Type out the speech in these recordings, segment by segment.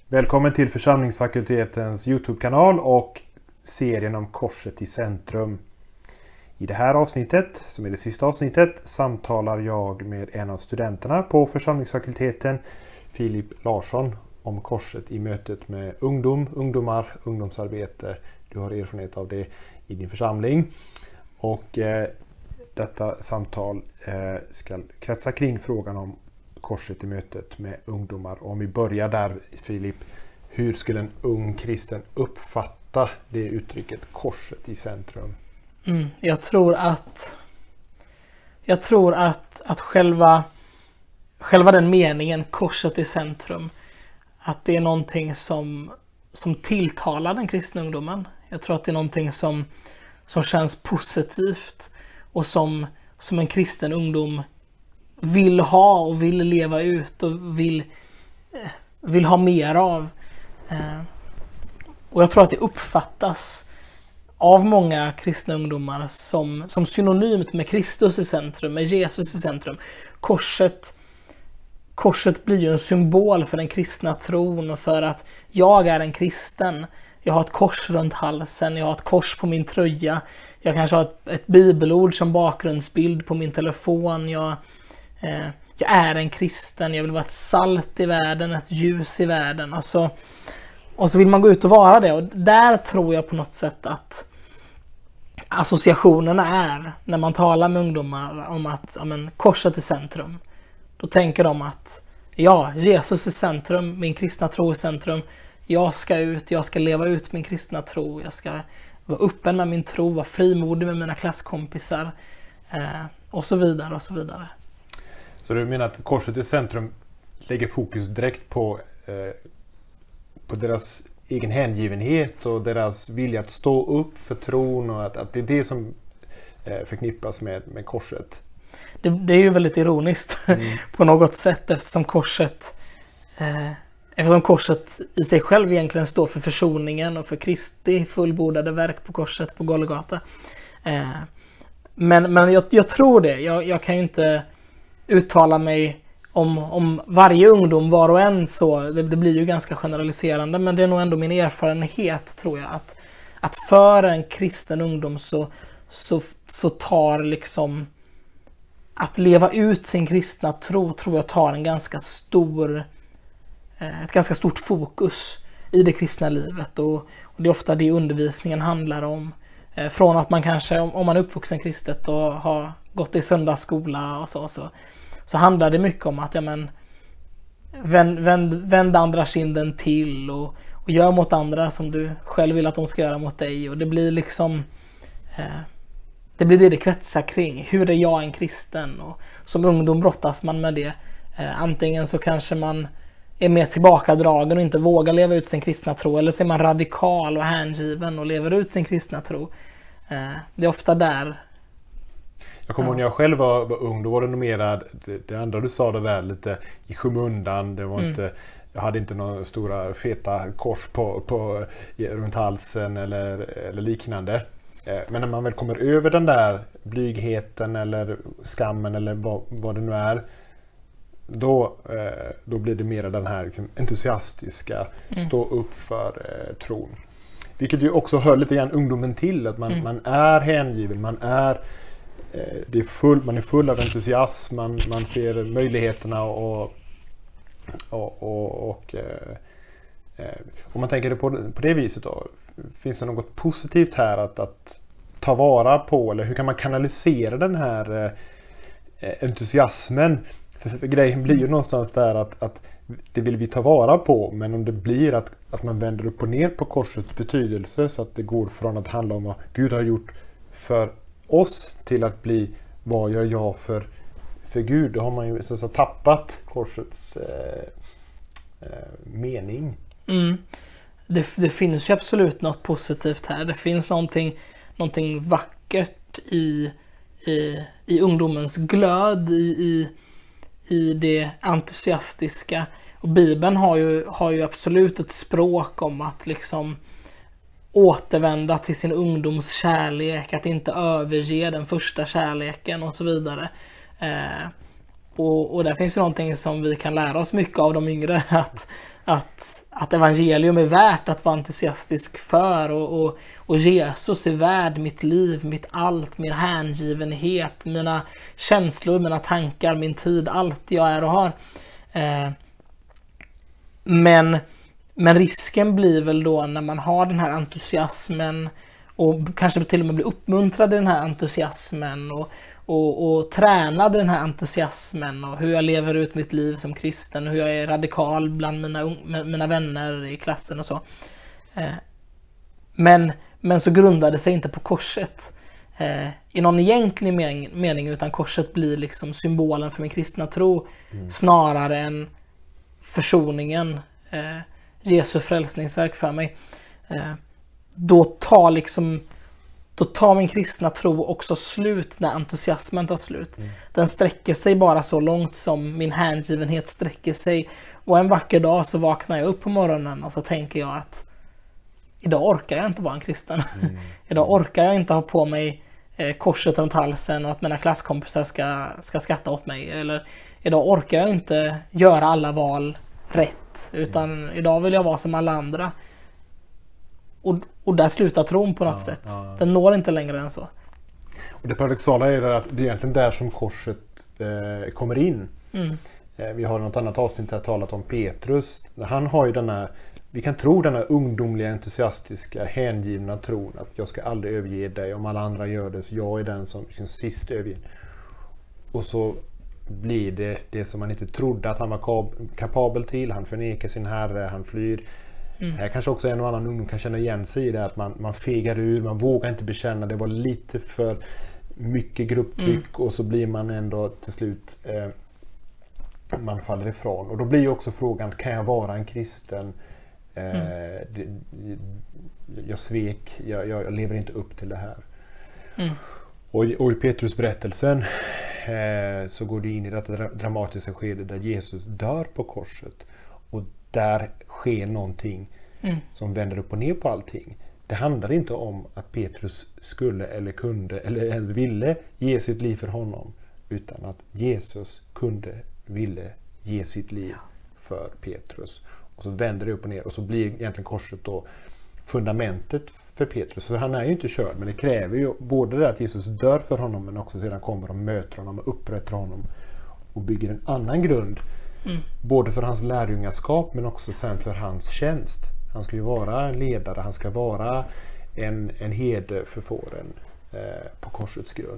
Välkommen till församlingsfakultetens YouTube-kanal och serien om korset i centrum. I det här avsnittet, som är det sista avsnittet, samtalar jag med en av studenterna på församlingsfakulteten, Filip Larsson, om korset i mötet med ungdomar, ungdomsarbete. Du har erfarenhet av det i din församling. Och detta samtal ska kretsa kring frågan om korset i mötet med ungdomar. Och om vi börjar där, Filip, hur skulle en ung kristen uppfatta det uttrycket, korset i centrum? Jag tror att själva den meningen, korset i centrum, att det är någonting som tilltalar den kristna ungdomen. Jag tror att det är någonting som känns positivt och som en kristen ungdom vill ha och vill leva ut och vill ha mer av. Och jag tror att det uppfattas av många kristna ungdomar som synonymt med Kristus i centrum, med Jesus i centrum. Korset blir ju en symbol för den kristna tron och för att jag är en kristen. Jag har ett kors runt halsen, jag har ett kors på min tröja, jag kanske har ett bibelord som bakgrundsbild på min telefon. Jag är en kristen, jag vill vara ett salt i världen, ett ljus i världen. Och så vill man gå ut och vara det. Och där tror jag på något sätt att associationerna är, när man talar med ungdomar om att korset i centrum. Då tänker de att Jesus i centrum, min kristna tro i centrum. Jag ska leva ut min kristna tro. Jag ska vara öppen med min tro, vara frimodig med mina klasskompisar. Och så vidare och så vidare. Så du menar att korset i centrum lägger fokus direkt på deras egen hängivenhet och deras vilja att stå upp för tron, och att det är det som förknippas med korset? Det är ju väldigt ironiskt på något sätt, eftersom korset i sig själv egentligen står för försoningen och för Kristi fullbordade verk på korset på Golgata. Men jag tror det. Jag kan ju inte uttala mig om varje ungdom var och en, så det blir ju ganska generaliserande, men det är nog ändå min erfarenhet, tror jag, att för en kristen ungdom så tar liksom att leva ut sin kristna tro, tror jag, tar ett ganska stort fokus i det kristna livet, och det är ofta det undervisningen handlar om. Från att man kanske, om man är uppvuxen kristet och har gått i söndagsskola och så handlar det mycket om att vänd andra kinden till och gör mot andra som du själv vill att de ska göra mot dig. Och det blir liksom det kretsar kring. Hur är jag en kristen? Och som ungdom brottas man med det. Antingen så kanske man är mer tillbakadragen och inte vågar leva ut sin kristna tro, eller så är man radikal och hängiven och lever ut sin kristna tro. Det är ofta där. Jag kommer ihåg när jag själv var ung, då var det nog mera det andra du sa, det där lite i skymundan. Det var inte, jag hade inte några stora feta kors på runt halsen eller liknande. Men när man väl kommer över den där blygheten eller skammen eller vad det nu är, då blir det mera den här entusiastiska stå upp för tron. Vilket ju också hör lite grann ungdomen till, att man är hängiven, man är full av entusiasm, man ser möjligheterna och om man tänker det på det viset då, finns det något positivt här att ta vara på, eller hur kan man kanalisera den här entusiasmen? För grejen blir ju någonstans där att det vill vi ta vara på, men om det blir att man vänder upp och ner på korsets betydelse, så att det går från att handla om vad Gud har gjort för oss till att bli vad gör jag för Gud, då har man ju så tappat korsets mening. Det finns ju absolut något positivt här. Det finns någonting vackert i ungdomens glöd, i det entusiastiska. Och Bibeln har ju absolut ett språk om att liksom återvända till sin ungdoms kärlek, att inte överge den första kärleken och så vidare. Och där finns ju någonting som vi kan lära oss mycket av de yngre, att evangelium är värt att vara entusiastisk för, och Jesus är värd mitt liv, mitt allt, min hängivenhet, mina känslor, mina tankar, min tid, allt jag är och har. Men risken blir väl då när man har den här entusiasmen och kanske till och med blir uppmuntrad i den här entusiasmen och tränad i den här entusiasmen och hur jag lever ut mitt liv som kristen och hur jag är radikal bland mina vänner i klassen och så. Men så grundar det sig inte på korset i någon egentlig mening, utan korset blir liksom symbolen för min kristna tro snarare än försoningen, Jesu frälsningsverk för mig. Då tar min kristna tro också slut när entusiasmen tar slut. Den sträcker sig bara så långt som min hängivenhet sträcker sig. Och en vacker dag så vaknar jag upp på morgonen och så tänker jag att idag orkar jag inte vara en kristen. Idag orkar jag inte ha på mig korset runt halsen och att mina klasskompisar ska skratta åt mig. Eller idag orkar jag inte göra alla val rätt, utan idag vill jag vara som alla andra. Och där slutar tron på något sätt. Den når inte längre än så. Och det paradoxala är att det är egentligen där som korset kommer in. Vi har något annat avsnitt här talat om Petrus. Han har ju vi kan tro denna ungdomliga, entusiastiska, hängivna tron att jag ska aldrig överge dig. Om alla andra gör det så jag är den som sist överger. Och så blir det som man inte trodde att han var kapabel till. Han förnekar sin herre, han flyr. Här kanske också en och annan ungdom kan känna igen sig i det, att man fegar ur, man vågar inte bekänna, det var lite för mycket grupptryck och så blir man ändå till slut man faller ifrån. Och då blir ju också frågan, kan jag vara en kristen? Jag svek, jag lever inte upp till det här. Och i Petrus berättelsen så går det in i detta dramatiska skede där Jesus dör på korset. Och där sker någonting som vänder upp och ner på allting. Det handlar inte om att Petrus skulle eller kunde eller ens ville ge sitt liv för honom, utan att Jesus ville ge sitt liv för Petrus. Och så vänder det upp och ner och så blir egentligen korset då fundamentet för Petrus. För han är ju inte körd, men det kräver ju både det att Jesus dör för honom, men också sedan kommer och möter honom och upprättar honom och bygger en annan grund. Både för hans lärjungaskap men också sen för hans tjänst. Han ska ju vara en ledare, han ska vara en herde för fåren på korsets grund.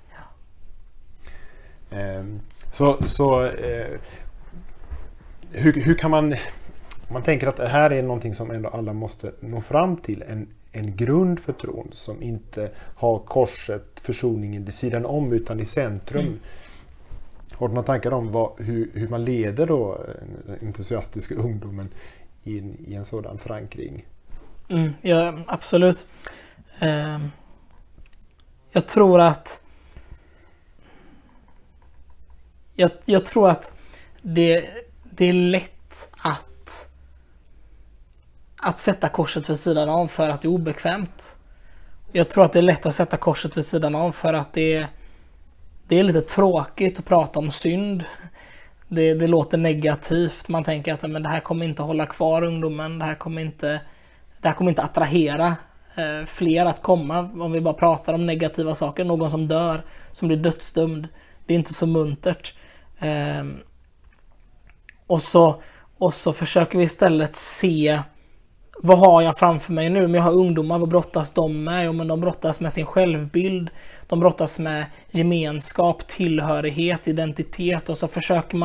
Hur kan man tänker att det här är någonting som ändå alla måste nå fram till, en grund för tron som inte har korset, försoningen vid sidan om utan i centrum. Har du några tankar om hur man leder då den entusiastiska ungdomen in i en sådan förankring? Ja, absolut. Jag tror att det är lätt att sätta korset vid sidan av för att det är obekvämt. Jag tror att det är lätt att sätta korset vid sidan av för att det är lite tråkigt att prata om synd. Det låter negativt. Man tänker att men det här kommer inte hålla kvar ungdomen. Det här kommer inte attrahera fler att komma om vi bara pratar om negativa saker. Någon som dör, som blir dödsdömd. Det är inte så muntert. Och så försöker vi istället se, vad har jag framför mig nu? Men jag har ungdomar, vad brottas de med? Jo, men de brottas med sin självbild. De brottas med gemenskap, tillhörighet, identitet. Och så försöker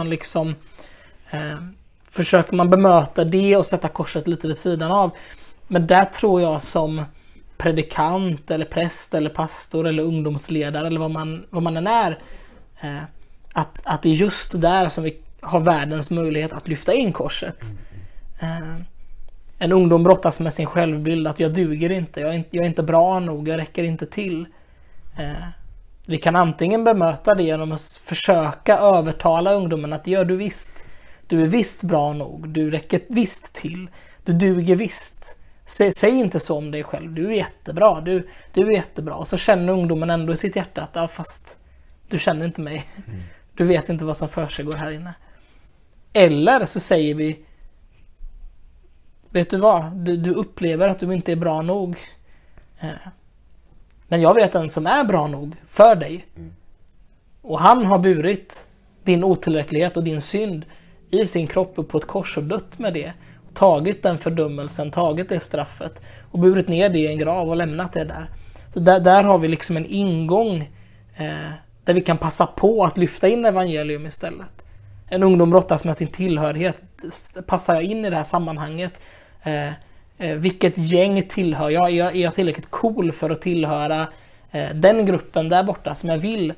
man bemöta det och sätta korset lite vid sidan av. Men där tror jag som predikant eller präst eller pastor eller ungdomsledare eller vad man än är, att det är just där som vi har världens möjlighet att lyfta in korset. En ungdom brottas med sin självbild, att jag duger inte, jag är inte bra nog, jag räcker inte till. Vi kan antingen bemöta det genom att försöka övertala ungdomen att gör du visst. Du är visst bra nog, du räcker visst till, du duger visst. Säg inte så om dig själv, du är jättebra, du är jättebra. Och så känner ungdomen ändå i sitt hjärta att ja, fast du känner inte mig. Du vet inte vad som försiggår här inne. Eller så säger vi, vet du vad? Du upplever att du inte är bra nog. Men jag vet en som är bra nog för dig. Och han har burit din otillräcklighet och din synd i sin kropp upp på ett kors och dött med det. Tagit den fördömelsen, tagit det straffet och burit ner det i en grav och lämnat det där. Så där har vi liksom en ingång där vi kan passa på att lyfta in evangelium istället. En ungdom brottas med sin tillhörighet. Passar jag in i det här sammanhanget? Vilket gäng tillhör jag? Är jag tillräckligt cool för att tillhöra den gruppen där borta som jag vill?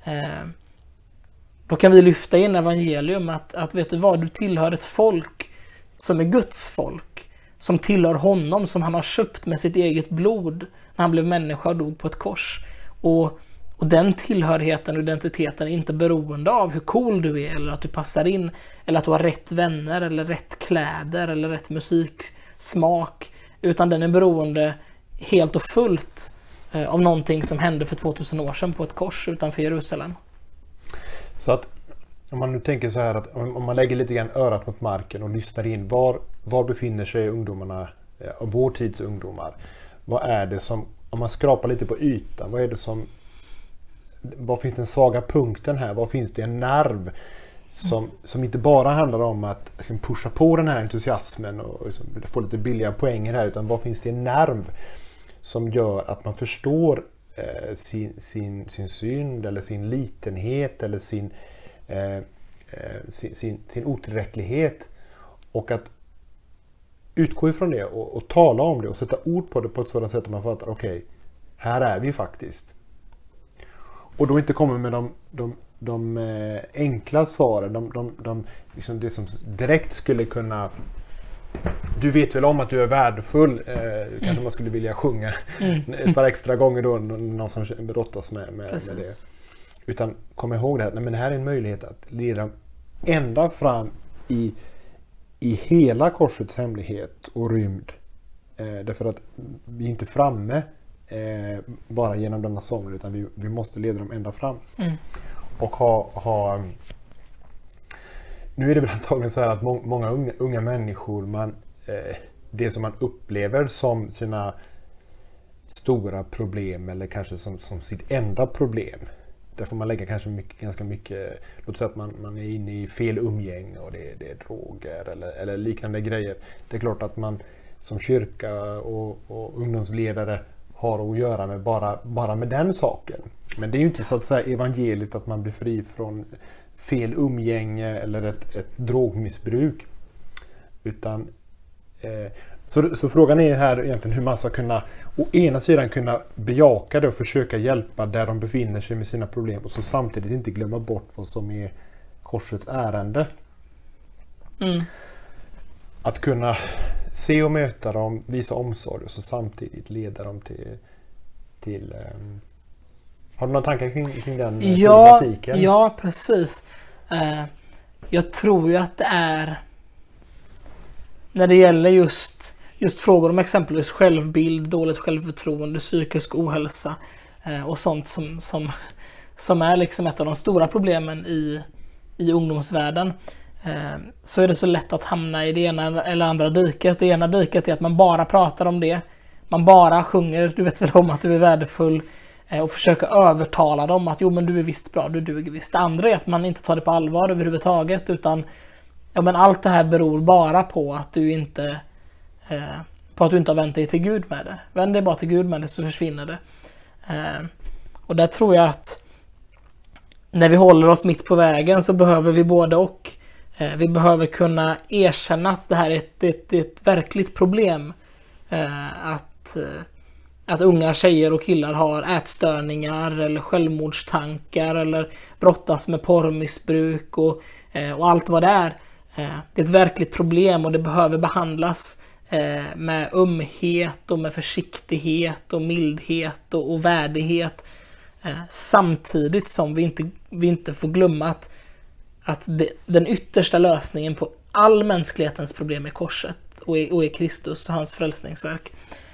Då kan vi lyfta in evangelium att vet du vad? Du tillhör ett folk som är Guds folk. Som tillhör honom, som han har köpt med sitt eget blod när han blev människa och dog på ett kors. Och den tillhörigheten och identiteten är inte beroende av hur cool du är eller att du passar in eller att du har rätt vänner eller rätt kläder eller rätt musiksmak, utan den är beroende helt och fullt av någonting som hände för 2000 år sedan på ett kors utanför Jerusalem. Så att om man nu tänker så här att om man lägger lite grann örat mot marken och lyssnar in, var befinner sig ungdomarna, vår tids ungdomar? Vad är det som, om man skrapar lite på ytan, vad är det som, var finns den svaga punkten här? Var finns det en nerv som inte bara handlar om att pusha på den här entusiasmen och få lite billiga poänger här, utan var finns det en nerv som gör att man förstår sin synd eller sin litenhet eller sin otillräcklighet, och att utgå ifrån det och tala om det och sätta ord på det på ett sådant sätt att man fattar, okej, här är vi faktiskt. Och då inte kommer med de enkla svaren, liksom det som direkt skulle kunna, du vet väl om att du är värdefull, kanske man skulle vilja sjunga ett par extra gånger då, någon som brottas med det. Utan kom ihåg det här, men det här är en möjlighet att leda ända fram i hela korsets hemlighet och rymd. Därför att vi är inte framme bara genom denna sång, utan vi måste leda dem ända fram. Och ha nu är det väl antagligen så här att många unga människor, det som man upplever som sina stora problem eller kanske som sitt enda problem, där får man lägga kanske ganska mycket, låt säga att man är inne i fel umgäng och det är droger eller liknande grejer. Det är klart att man som kyrka och ungdomsledare har att göra med bara med den saken. Men det är ju inte så att säga evangeliet att man blir fri från fel umgänge eller ett drogmissbruk. Utan så frågan är här egentligen hur man ska kunna å ena sidan kunna bejaka det och försöka hjälpa där de befinner sig med sina problem, och så samtidigt inte glömma bort vad som är korsets ärende. Att kunna se och möta dem, visa omsorg och så samtidigt leda dem till har du några tankar kring den problematiken? Ja, precis. Jag tror ju att det är, när det gäller just frågor om exempelvis självbild, dåligt självförtroende, psykisk ohälsa och sånt som är liksom ett av de stora problemen i ungdomsvärlden, så är det så lätt att hamna i det ena eller andra diket. Det ena diket är att man bara pratar om det. Man bara sjunger, du vet väl om att du är värdefull, och försöka övertala dem att jo, men du är visst bra, du duger visst. Det andra är att man inte tar det på allvar överhuvudtaget, utan men allt det här beror bara på att du inte har vänt dig till Gud med det. Vänd dig bara till Gud med det så försvinner det. Och där tror jag att när vi håller oss mitt på vägen så behöver vi både och. Vi behöver kunna erkänna att det här är ett verkligt problem. Att unga tjejer och killar har ätstörningar eller självmordstankar eller brottas med porrmissbruk och allt vad det är. Det är ett verkligt problem och det behöver behandlas med ömhet och med försiktighet och mildhet och värdighet. Samtidigt som vi inte får glömma att den yttersta lösningen på all mänsklighetens problem är korset och är Kristus och hans frälsningsverk.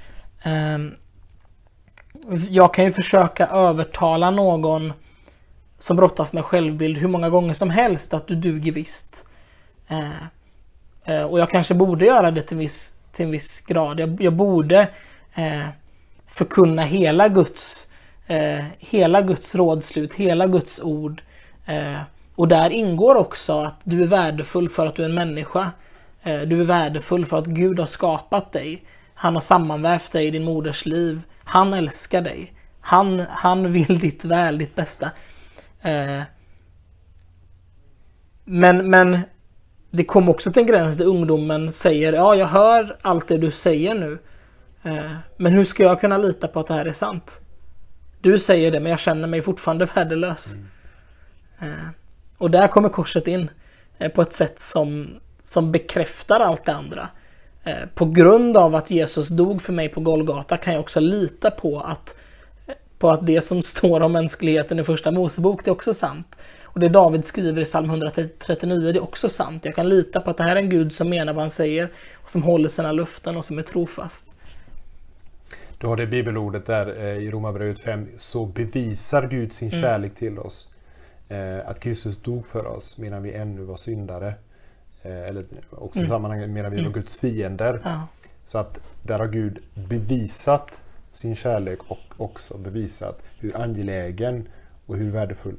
Jag kan ju försöka övertala någon som brottas med självbild hur många gånger som helst att du duger visst. Och jag kanske borde göra det till en viss grad. Jag borde förkunna hela Guds rådslut, hela Guds ord. Och där ingår också att du är värdefull för att du är en människa. Du är värdefull för att Gud har skapat dig. Han har sammanvävt dig i din moders liv. Han älskar dig. Han vill ditt väl, ditt bästa. Men det kom också till en gräns där ungdomen säger, ja, jag hör allt det du säger nu. Men hur ska jag kunna lita på att det här är sant? Du säger det, men jag känner mig fortfarande värdelös. Och där kommer korset in på ett sätt som bekräftar allt det andra. På grund av att Jesus dog för mig på Golgata kan jag också lita på att det som står om mänskligheten i första Mosebok, det är också sant. Och det David skriver i psalm 139, det är också sant. Jag kan lita på att det här är en Gud som menar vad han säger och som håller sina löften och som är trofast. Du har det bibelordet där i Romarbrevet 5, så bevisar Gud sin kärlek till oss. Att Kristus dog för oss medan vi ännu var syndare. Eller också i sammanhanget medan vi var Guds fiender. Ja. Så att där har Gud bevisat sin kärlek och också bevisat hur angelägen och hur värdefull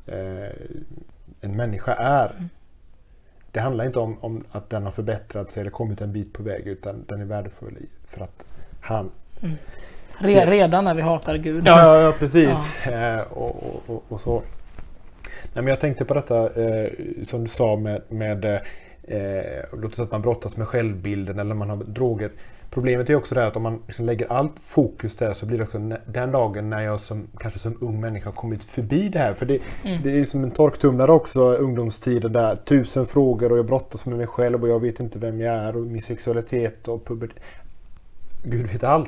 en människa är. Det handlar inte om att den har förbättrat sig eller kommit en bit på väg, utan den är värdefull för att han... Redan när vi hatar Gud. Ja, precis. Ja. Och så. Nej, men jag tänkte på detta som du sa med låt oss säga att man brottas med självbilden eller man har droger. Problemet är också det att om man liksom lägger allt fokus där, så blir det också den dagen när jag kanske som ung människa har kommit förbi det här. För det är som en torktumlare också, ungdomstiden där, 1000 frågor och jag brottas med mig själv och jag vet inte vem jag är och min sexualitet och pubertet. Gud vet allt.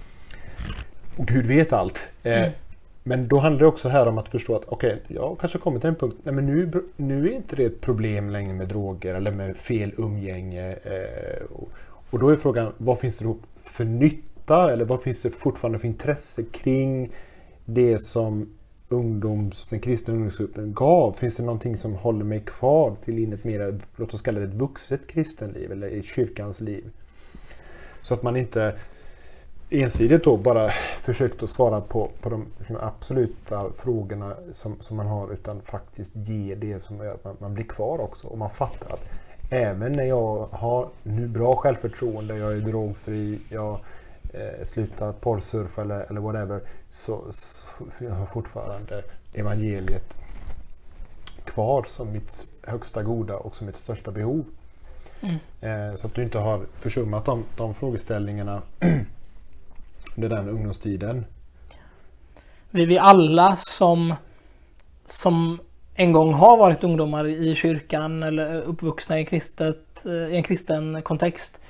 Och Gud vet allt. Men då handlar det också här om att förstå att okej, jag kanske kommit till en punkt, nej, men nu är inte det ett problem längre med droger eller med fel umgänge. Och då är frågan, vad finns det då för nytta eller vad finns det fortfarande för intresse kring det som den kristna ungdomsgruppen gav? Finns det någonting som håller mig kvar till in ett mer, låt oss kalla det ett vuxet kristenliv eller i kyrkans liv? Så att man inte ensidigt då bara försökt att svara på de absoluta frågorna som man har, utan faktiskt ge det som gör att man blir kvar också. Och man fattar att även när jag har nu bra självförtroende, jag är drogfri, jag slutar porrsurfa eller whatever, så jag har fortfarande evangeliet kvar som mitt högsta goda och som mitt största behov. Så att du inte har försummat de frågeställningarna under den ungdomstiden. Vi alla som en gång har varit ungdomar i kyrkan eller uppvuxna i en kristen kontext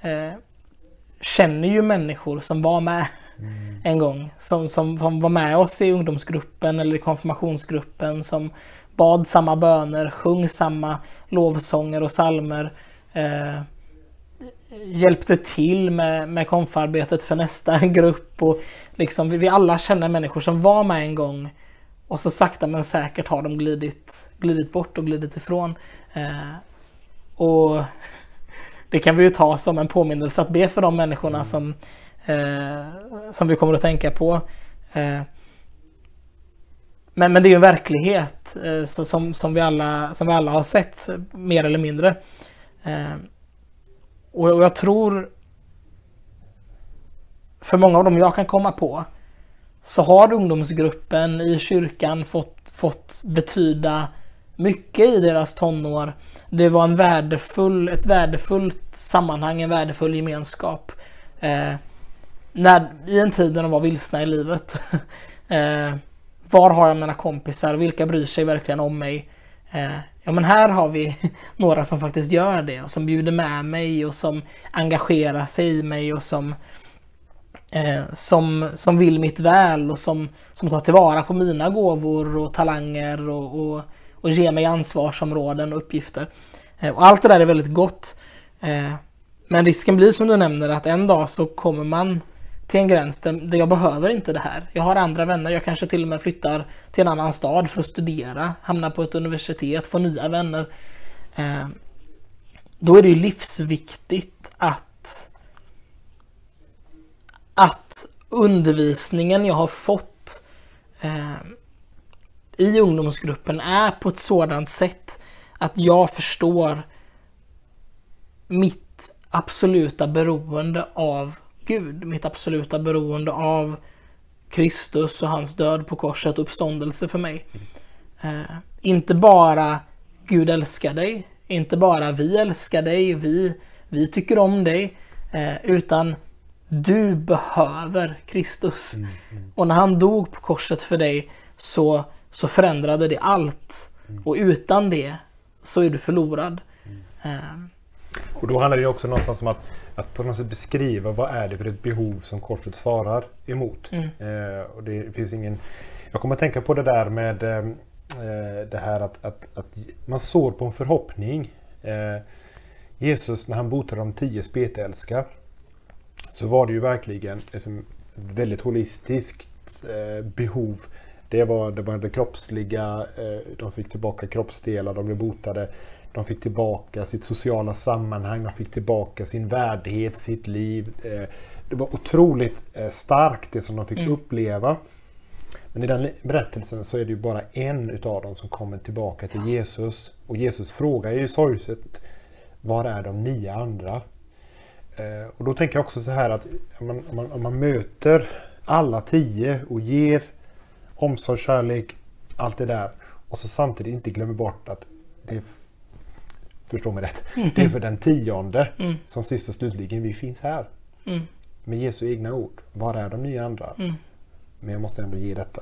känner ju människor som var med en gång. Som var med oss i ungdomsgruppen eller i konfirmationsgruppen, som bad samma böner, sjöng samma lovsånger och psalmer, hjälpte till med konfarbetet för nästa grupp. Och liksom, vi alla känner människor som var med en gång och så sakta men säkert har de glidit bort och glidit ifrån. Och det kan vi ju ta som en påminnelse att be för de människorna som vi kommer att tänka på. Men det är ju en verklighet som vi alla har sett mer eller mindre. Och jag tror för många av dem jag kan komma på så har ungdomsgruppen i kyrkan fått betyda mycket i deras tonår. Det var ett värdefullt sammanhang, en värdefull gemenskap. I en tid när de var vilsna i livet. Var har jag mina kompisar? Vilka bryr sig verkligen om mig? Ja, men här har vi några som faktiskt gör det och som bjuder med mig och som engagerar sig i mig och som vill mitt väl och som tar tillvara på mina gåvor och talanger och ger mig ansvarsområden och uppgifter. Och allt det där är väldigt gott. Men risken blir som du nämner att en dag så kommer man till en gräns där jag behöver inte det här. Jag har andra vänner, jag kanske till och med flyttar till en annan stad för att studera, hamna på ett universitet, få nya vänner. Då är det ju livsviktigt att undervisningen jag har fått i ungdomsgruppen är på ett sådant sätt att jag förstår mitt absoluta beroende av Gud, mitt absoluta beroende av Kristus och hans död på korset och uppståndelse för mig. Inte bara Gud älskar dig, inte bara vi älskar dig, vi tycker om dig, utan du behöver Kristus. Och när han dog på korset för dig så förändrade det allt. Och utan det så är du förlorad. Och då handlar det också någonstans om att på något sätt beskriva vad är det för ett behov som korset svarar emot. Och det finns ingen... Jag kommer att tänka på det där med det här att man sår på en förhoppning. Jesus, när han botade de 10 spetälska, så var det ju verkligen liksom väldigt holistiskt behov. Det var det kroppsliga, de fick tillbaka kroppsdelar, de blev botade. De fick tillbaka sitt sociala sammanhang, de fick tillbaka sin värdighet, sitt liv. Det var otroligt starkt det som de fick uppleva. Men i den berättelsen så är det ju bara en utav dem som kommer tillbaka till Jesus. Och Jesus frågar ju sorgset, var är de 9 andra? Och då tänker jag också så här att om man möter alla 10 och ger omsorg, kärlek, allt det där. Och så samtidigt inte glömmer bort att det, förstå mig rätt, det är för den 10:e som sist och slutligen vi finns här. Med Jesu egna ord. Var är de 9 andra? Men jag måste ändå ge detta.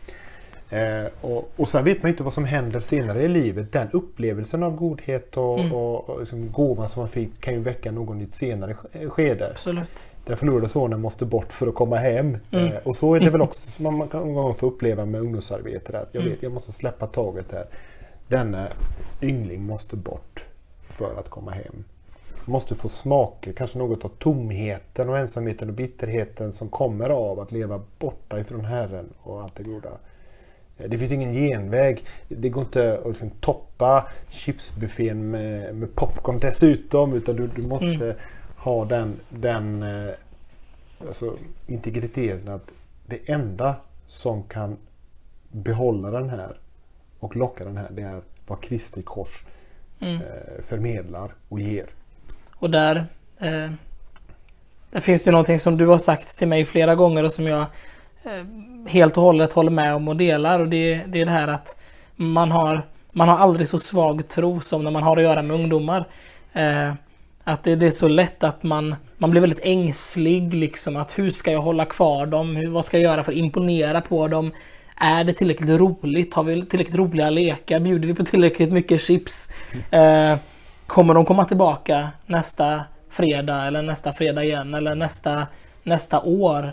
Och sen vet man inte vad som händer senare i livet. Den upplevelsen av godhet och liksom gåvan som man fick kan ju väcka någon i ett senare skede. Absolut. Den förlorade sonen måste bort för att komma hem. Och så är det väl också som man kan få uppleva med ungdomsarbete. Att jag måste släppa taget här. Denna yngling måste bort för att komma hem. Måste få smaka kanske något av tomheten och ensamheten och bitterheten som kommer av att leva borta ifrån Herren och allt det goda. Det finns ingen genväg. Det går inte att liksom toppa chipsbuffén med popcorn dessutom, utan du måste ha den alltså integriteten att det enda som kan behålla den här och locka den här, det är vad Kristi kors förmedlar och ger. Och där finns det någonting som du har sagt till mig flera gånger och som jag helt och hållet håller med om och delar, och det är det här att man har aldrig så svag tro som när man har att göra med ungdomar. Att det är så lätt att man blir väldigt ängslig liksom, att hur ska jag hålla kvar dem, vad ska jag göra för att imponera på dem, är det tillräckligt roligt, har vi tillräckligt roliga lekar, bjuder vi på tillräckligt mycket chips, kommer de komma tillbaka nästa fredag eller nästa fredag igen eller nästa år.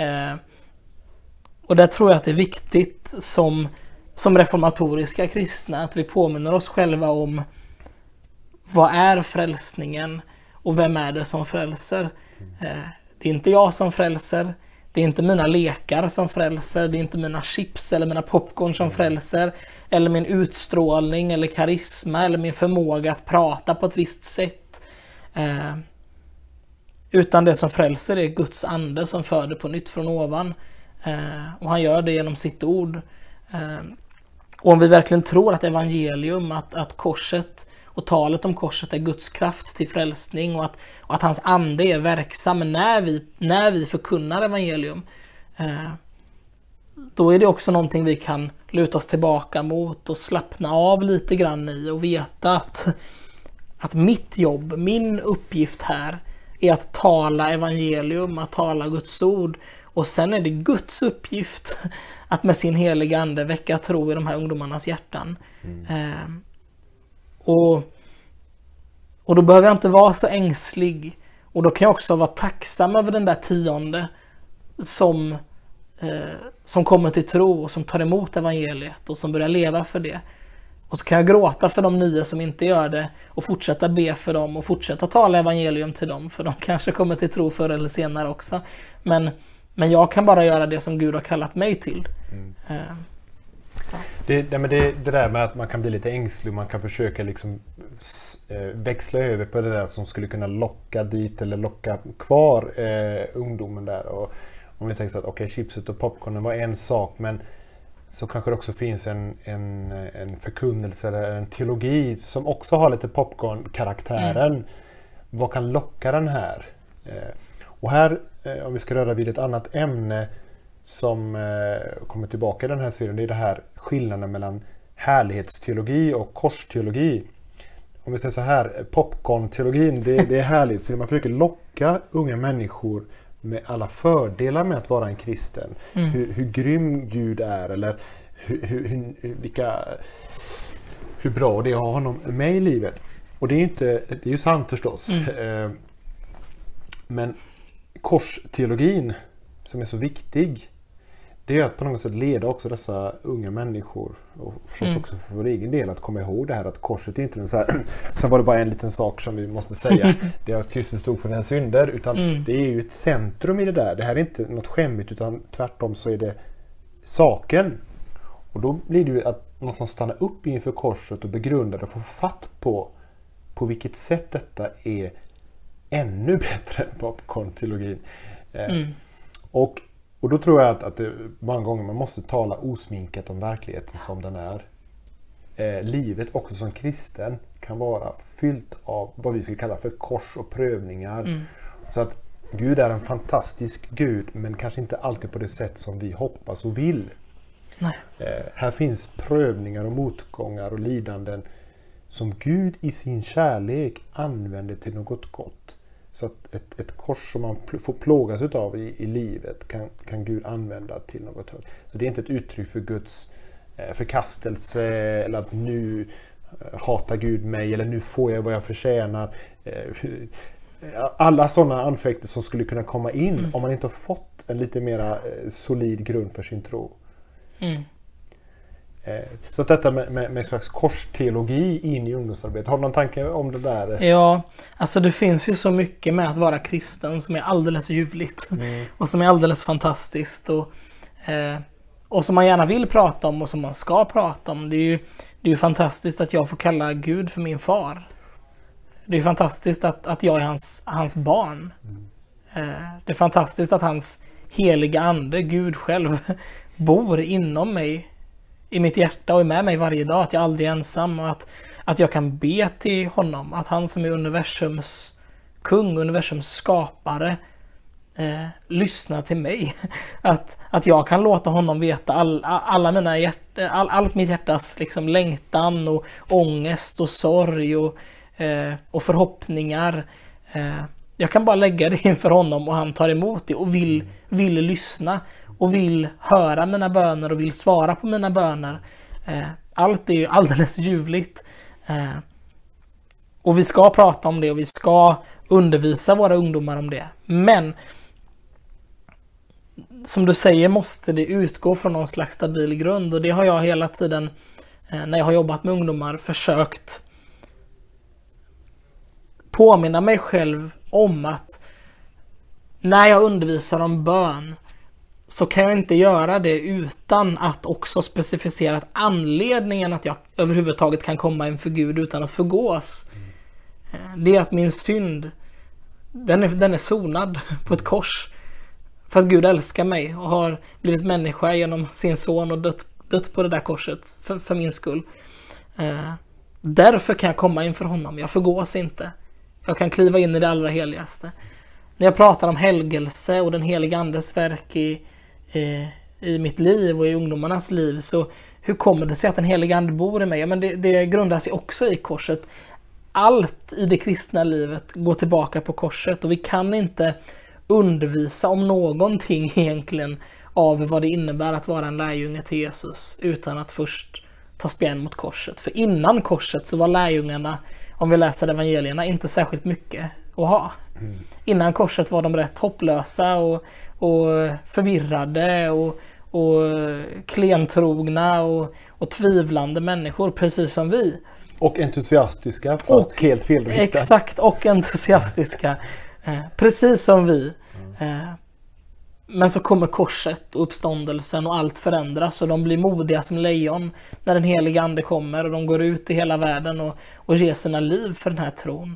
Och där tror jag att det är viktigt som reformatoriska kristna att vi påminner oss själva om vad är frälsningen och vem är det som frälser. Det är inte jag som frälser, det är inte mina lekar som frälser, det är inte mina chips eller mina popcorn som frälser, eller min utstrålning eller karisma eller min förmåga att prata på ett visst sätt. Utan det som frälser är Guds ande som föder på nytt från ovan. Och han gör det genom sitt ord. Och om vi verkligen tror att evangelium, att korset och talet om korset är Guds kraft till frälsning och att hans ande är verksam när vi förkunnar evangelium, då är det också någonting vi kan luta oss tillbaka mot och slappna av lite grann i och veta att mitt jobb, min uppgift här är att tala evangelium, att tala Guds ord, och sen är det Guds uppgift att med sin heliga ande väcka tro i de här ungdomarnas hjärtan. Och då behöver jag inte vara så ängslig, och då kan jag också vara tacksam över den där 10:e som kommer till tro och som tar emot evangeliet och som börjar leva för det. Och så kan jag gråta för de 9 som inte gör det och fortsätta be för dem och fortsätta tala evangelium till dem, för de kanske kommer till tro förr eller senare också. Men jag kan bara göra det som Gud har kallat mig till. Det där med att man kan bli lite ängslig och man kan försöka liksom växla över på det där som skulle kunna locka dit eller locka kvar ungdomen där. Och om vi tänker så att okej, chipset och popcornen var en sak, men så kanske det också finns en förkunnelse eller en teologi som också har lite popcorn-karaktären. Vad kan locka den här? Och här, om vi ska röra vid ett annat ämne som kommer tillbaka i den här serien, det är det här skillnaden mellan härlighetsteologi och korsteologi. Om vi säger så här, popcorn-teologin, det är härligt, så man försöker locka unga människor med alla fördelar med att vara en kristen. Hur grym Gud är, eller hur bra det är att ha honom med i livet. Och det är ju sant förstås. Men korsteologin som är så viktig, det är att på något sätt leda också dessa unga människor, och förstås också för vår egen del, att komma ihåg det här att korset är inte en så här, sen var det bara en liten sak som vi måste säga, det är att Kristus stod för den synder, utan det är ju ett centrum i det där. Det här är inte något skämmigt, utan tvärtom så är det saken. Och då blir det ju att någonstans stanna upp inför korset och begrunda det och få fatt på vilket sätt detta är ännu bättre än popcorn-teologin. Och då tror jag att det, många gånger man måste tala osminkat om verkligheten som den är. Livet också som kristen kan vara fyllt av vad vi skulle kalla för kors och prövningar. Så att Gud är en fantastisk Gud, men kanske inte alltid på det sätt som vi hoppas och vill. Här finns prövningar och motgångar och lidanden som Gud i sin kärlek använder till något gott. Så att ett kors som man får plågas utav i livet kan Gud använda till något högt. Så det är inte ett uttryck för Guds förkastelse, eller att nu hatar Gud mig, eller nu får jag vad jag förtjänar. Alla sådana anfäkter som skulle kunna komma in om man inte har fått en lite mer solid grund för sin tro. Så att detta med slags korsteologi in i ungdomsarbetet, har du någon tanke om det där? Ja, alltså det finns ju så mycket med att vara kristen som är alldeles ljuvligt och som är alldeles fantastiskt och som man gärna vill prata om och som man ska prata om. Det är ju fantastiskt att jag får kalla Gud för min far. Det är fantastiskt att jag är hans barn. Det är fantastiskt att hans heliga ande, Gud själv, bor inom mig, i mitt hjärta och är med mig varje dag, att jag aldrig är ensam, och att jag kan be till honom, att han som är universums kung, universums skapare, lyssnar till mig. Att jag kan låta honom veta allt mitt hjärtas liksom längtan och ångest och sorg och förhoppningar. Jag kan bara lägga det inför honom och han tar emot det och vill lyssna och vill höra mina böner och vill svara på mina böner. Allt är ju alldeles ljuvligt. Och vi ska prata om det och vi ska undervisa våra ungdomar om det. Men som du säger måste det utgå från någon slags stabil grund, och det har jag hela tiden när jag har jobbat med ungdomar försökt påminna mig själv om, att när jag undervisar om bön så kan jag inte göra det utan att också specificera att anledningen att jag överhuvudtaget kan komma inför Gud utan att förgås, det är att min synd den är sonad på ett kors, för att Gud älskar mig och har blivit människa genom sin son och dött på det där korset för min skull. Därför kan jag komma inför honom. Jag förgås inte. Jag kan kliva in i det allra heligaste. När jag pratar om helgelse och den heliga andes verk i mitt liv och i ungdomarnas liv, så hur kommer det sig att den heliga ande bor i mig? Ja, men det grundar sig också i korset. Allt i det kristna livet går tillbaka på korset, och vi kan inte undervisa om någonting egentligen av vad det innebär att vara en lärjunge till Jesus utan att först ta spjärn mot korset. För innan korset så var lärjungarna, om vi läser evangelierna, inte särskilt mycket att ha. Innan korset var de rätt hopplösa och förvirrade och klentrogna och tvivlande människor, precis som vi. Och entusiastiska, fast helt felriktat. Exakt, och entusiastiska. Precis som vi. Men så kommer korset och uppståndelsen och allt förändras och de blir modiga som lejon när den heliga ande kommer och de går ut i hela världen och ger sina liv för den här tron.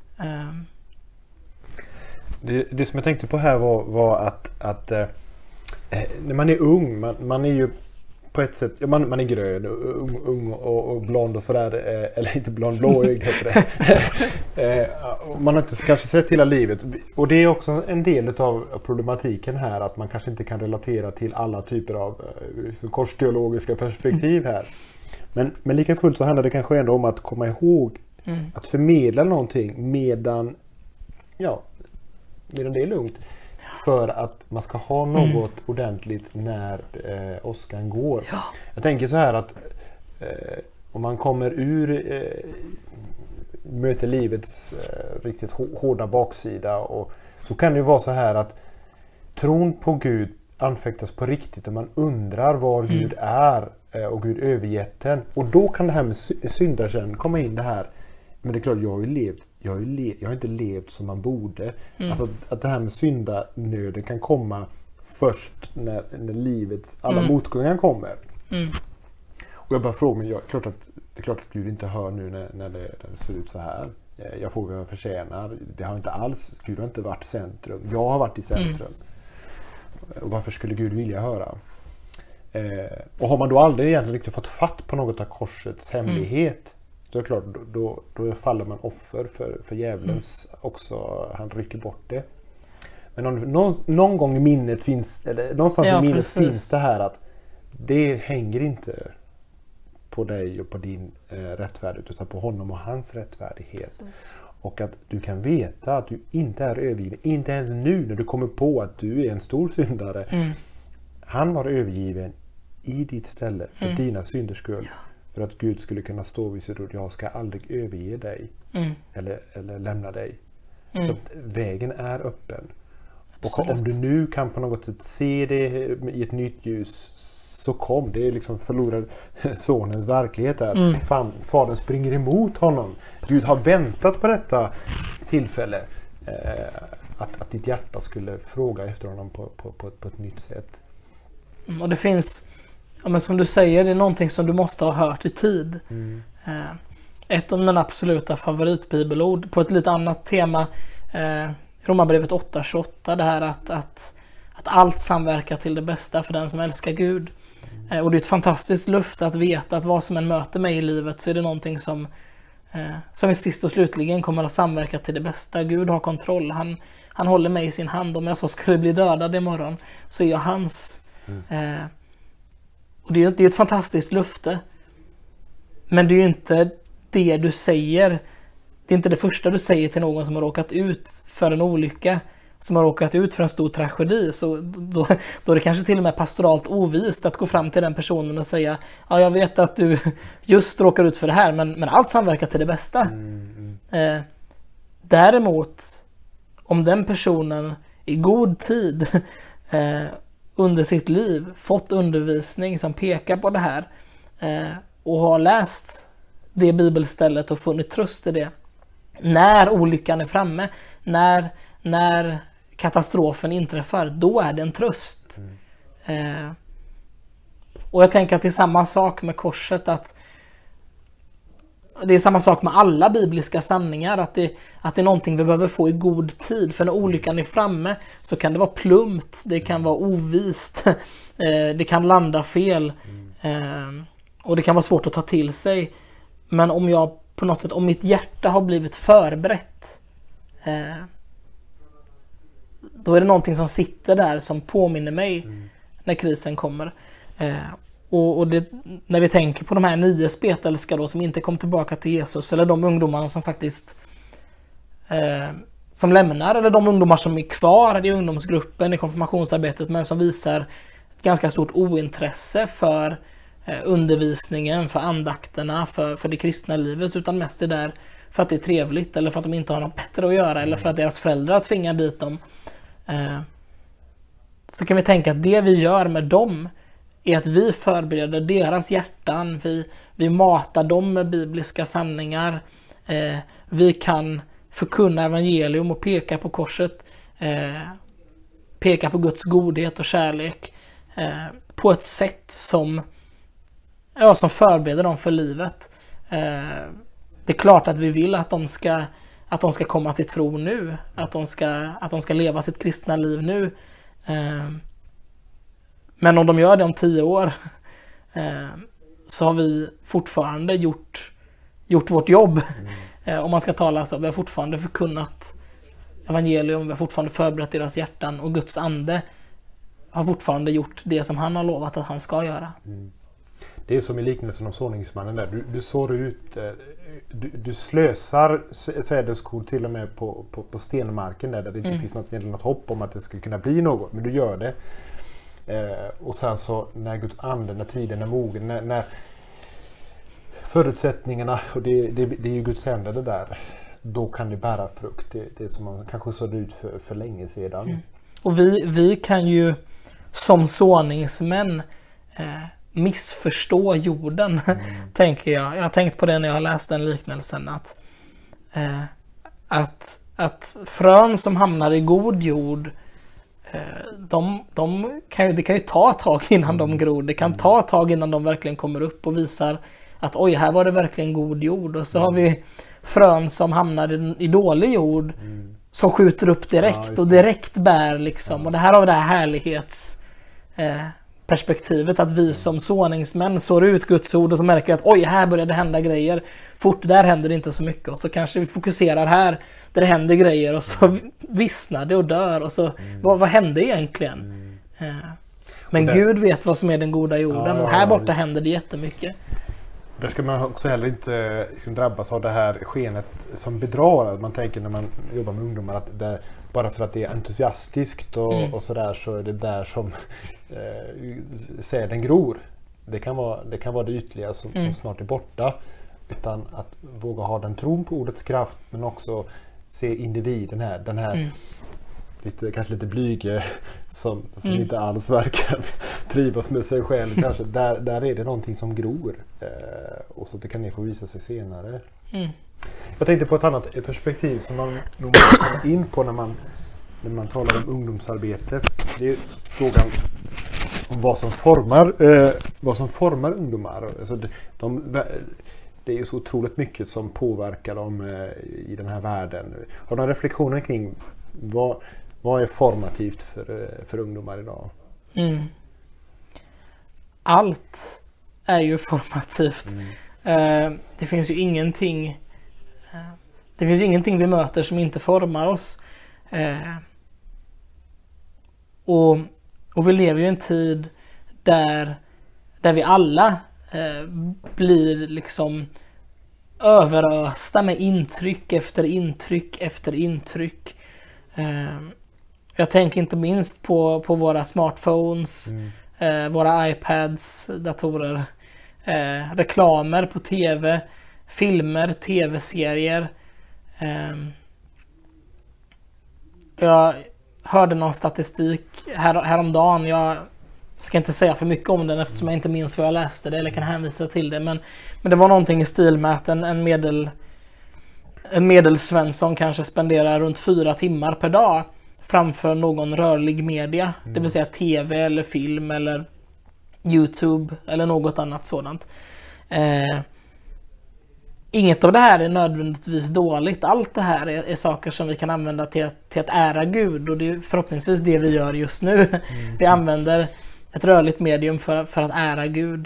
Det som jag tänkte på här var att när man är ung, man är ju på ett sätt, man är grön och ung och blond och sådär, eller inte blond, blåögd heter det. Man har inte kanske sett hela livet, och det är också en del av problematiken här, att man kanske inte kan relatera till alla typer av korsteologiska perspektiv här. Men lika fullt så handlar det kanske ändå om att komma ihåg att förmedla någonting medan det är lugnt, för att man ska ha något ordentligt när åskan går. Ja. Jag tänker så här att om man kommer möter livets riktigt hårda baksida, och så kan det ju vara så här att tron på Gud anfäktas på riktigt och man undrar var Gud är och Gud övergett den. Och då kan det här med syndarkänn komma in det här. Men det är klart, jag har inte levt som man borde. Alltså att det här med syndanöden kan komma först när livets alla motgångar kommer. Och jag bara frågar mig, det är klart att Gud inte hör nu när det ser ut så här. Jag får vad jag förtjänar. Det har inte alls, Gud har inte varit centrum. Jag har varit i centrum. Och varför skulle Gud vilja höra? Och har man då aldrig egentligen riktigt fått fatt på något av korsets hemlighet, så är det klart, då faller man offer för djävulens också. Han rycker bort det. Men om någon gång i minnet finns, eller någonstans i minnet finns det här att det hänger inte på dig och på din rättfärdighet, utan på honom och hans rättfärdighet. Och att du kan veta att du inte är övergiven, inte ens nu när du kommer på att du är en stor syndare. Han var övergiven i ditt ställe för dina synders skull. För att Gud skulle kunna stå vid sitt ord, jag ska aldrig överge dig eller lämna dig. Så att vägen är öppen. Absolut. Och om du nu kan på något sätt se det i ett nytt ljus, så kom. Det är liksom förlorad sonens verklighet där. Fadern springer emot honom. Gud har väntat på detta tillfälle. Att ditt hjärta skulle fråga efter honom på ett nytt sätt. Och det finns, men som du säger, det är någonting som du måste ha hört i tid. Ett av mina absoluta favoritbibelord på ett lite annat tema, Romarbrevet 8:28, det här att allt samverkar till det bästa för den som älskar Gud. Och det är ett fantastiskt luft att veta att vad som än möter mig i livet, så är det någonting som i sist och slutligen kommer att samverka till det bästa. Gud har kontroll. Han håller mig i sin hand. Om jag så skulle bli dödad imorgon, så är jag hans. Och det är ett fantastiskt löfte. Men det är ju inte det du säger. Det är inte det första du säger till någon som har råkat ut för en olycka, som har råkat ut för en stor tragedi. Så då är det kanske till och med pastoralt ovist att gå fram till den personen och säga, ja, jag vet att du just råkar ut för det här, men allt samverkar till det bästa. Däremot, om den personen i god tid under sitt liv fått undervisning som pekar på det här och har läst det bibelstället och funnit tröst i det, när olyckan är framme, när katastrofen inträffar, då är det en tröst. Och jag tänker att det är samma sak med korset, att det är samma sak med alla bibliska sanningar, att det är någonting vi behöver få i god tid. För när olyckan är framme så kan det vara plumpt, det kan vara ovist, det kan landa fel, och det kan vara svårt att ta till sig. Men om jag på något sätt, om mitt hjärta har blivit förberett, då är det någonting som sitter där som påminner mig när krisen kommer. Och det, när vi tänker på de här 9 spetälskar då, som inte kom tillbaka till Jesus, eller de ungdomarna som faktiskt som lämnar, eller de ungdomar som är kvar i ungdomsgruppen i konfirmationsarbetet, men som visar ett ganska stort ointresse för undervisningen, för andakterna, för det kristna livet, utan mest är där för att det är trevligt, eller för att de inte har något bättre att göra, eller för att deras föräldrar tvingar dit dem. Så kan vi tänka att det vi gör med dem är att vi förbereder deras hjärtan, vi matar dem med bibliska sanningar, vi kan förkunna evangelium och peka på korset, pekar på Guds godhet och kärlek på ett sätt som förbereder dem för livet. Det är klart att vi vill att de ska komma till tro nu, att de ska leva sitt kristna liv nu. Men om de gör det om 10 år så har vi fortfarande gjort vårt jobb. Om man ska tala så. Vi har fortfarande förkunnat evangelium, vi har fortfarande förberett deras hjärtan, och Guds ande har fortfarande gjort det som han har lovat att han ska göra. Det är som i liknelsen om såningsmannen där. Du sår ut, du slösar sädeskorn till och med på stenmarken där det inte finns något hopp om att det ska kunna bli något, men du gör det. Och sen så när Guds ande, när tiden är mogen, när förutsättningarna, och det är ju Guds händer det där, då kan det bära frukt. Det är som man kanske såg ut för länge sedan. Och vi kan ju som såningsmän missförstå jorden, tänker jag. Jag har tänkt på det när jag har läst den liknelsen, att frön som hamnar i god jord, det kan ju ta ett tag innan de gror. Det kan ta ett tag innan de verkligen kommer upp och visar att oj, här var det verkligen god jord. Och så har vi frön som hamnar i dålig jord som skjuter upp direkt och direkt bär liksom. Och det här har det här perspektivet, att vi som såningsmän sår ut Guds ord och så märker att oj, här börjar det hända grejer. Fort, där händer det inte så mycket. Och så kanske vi fokuserar här där det händer grejer, och så vissnar det och dör. Och så, vad hände egentligen? Men Gud vet vad som är den goda jorden, och här borta händer det jättemycket. Där ska man också heller inte drabbas av det här skenet som bedrar. Man tänker när man jobbar med ungdomar att bara för att det är entusiastiskt och sådär, så är det där som säden gror. Det kan vara det ytliga som snart är borta. Utan att våga ha den tron på ordets kraft, men också se individen här. Den här kanske lite blyge som inte alls verkar trivas med sig själv. Kanske. Där är det någonting som gror. Och så det kan ni få visa sig senare. Jag tänkte på ett annat perspektiv som man nog kommer in på när man talar om ungdomsarbete. Det är frågan om vad som formar ungdomar. Alltså det är ju så otroligt mycket som påverkar dem i den här världen. Har du några reflektioner kring vad är formativt för ungdomar idag? Allt är ju formativt. Det finns ju ingenting vi möter som inte formar oss. Och vi lever ju i en tid där vi alla blir liksom överösta med intryck efter intryck efter intryck. Jag tänker inte minst på våra smartphones, våra iPads, datorer, reklamer på tv, filmer, tv-serier. Jag hörde någon statistik häromdagen. Jag ska inte säga för mycket om den eftersom jag inte minns vad jag läste det eller kan hänvisa till det. Men det var någonting i stil med att en medelsvensson kanske spenderar runt 4 timmar per dag framför någon rörlig media. Det vill säga tv eller film eller YouTube eller något annat sådant. Inget av det här är nödvändigtvis dåligt. Allt det här är saker som vi kan använda till att ära Gud. Och det är förhoppningsvis det vi gör just nu. Vi använder ett rörligt medium för att ära Gud.